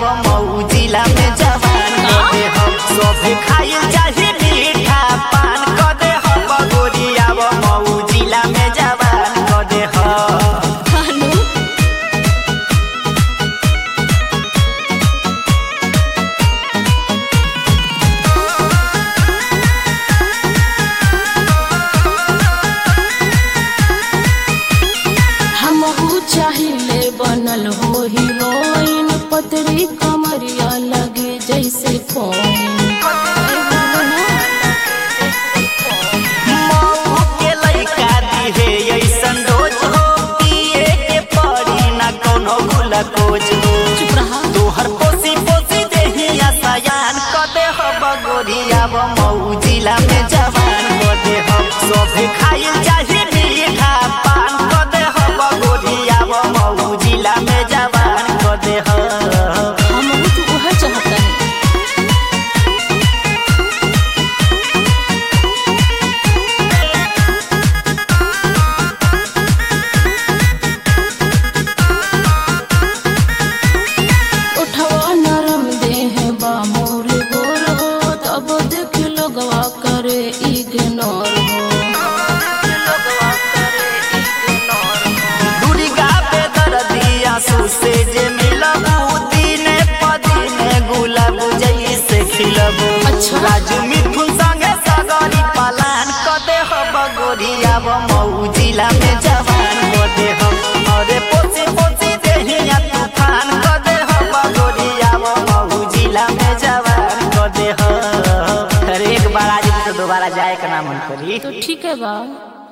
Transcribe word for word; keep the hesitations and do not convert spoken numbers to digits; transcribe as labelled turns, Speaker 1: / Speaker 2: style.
Speaker 1: अब मऊ जिला में जवान कदे हम सोफे खाइल चाहे मीठा पान कदे हम गोरी अब मऊ जिला में जवान कदे हम
Speaker 2: चाहिले बनल हो हीरोइन पतरी कमरिया लगे जैसे कोइन
Speaker 1: मऊ के लइका दिहे ऐसन रोज हो पिए के पड़ी ना कोनो गुलकोज हो
Speaker 2: चुप रहा
Speaker 1: तोहर पोसी पोसी देहिया सयान कदे हम गोरिया मऊ जिला में जवान कदे हम सोफे खाइल चाहे मीठा पान कदे हम गोरिया मऊ जिला में जवान कदे हम
Speaker 2: हम तो वह चाहता है उठवा नरम देह बा मोर गोर हो तब देख लोगवा करे इग्नोर हो
Speaker 1: से जे मिलबू दिने पदिने गुलाब जैसे खिलबू
Speaker 2: अच्छा।
Speaker 1: राजू मिथुन संगे सगरी पलान कदे हम गोरिया मऊ जिला में जवान कदे हम अरे पोसी पोसी देहिया तूफान कदे हम गोरिया मऊ जिला में जवान कदे हम अरे एक बार आज तो दोबारा जाए का नाम करी
Speaker 2: तो ठीक है बा।